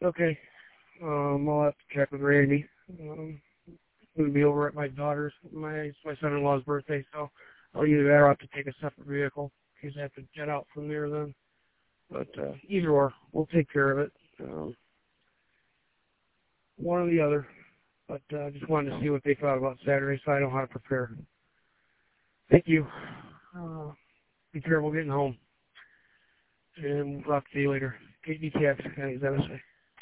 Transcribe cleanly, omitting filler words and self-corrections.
Okay. I'll have to check with Randy. We'll be over at my daughter's, my son-in-law's birthday, so I'll either that or I'll have to take a separate vehicle in case I have to jet out from there then. But either or, we'll take care of it. One or the other. But I just wanted to see what they thought about Saturday so I know how to prepare. Thank you. Be careful getting home. And we'll talk to you later. KDTX, as I say.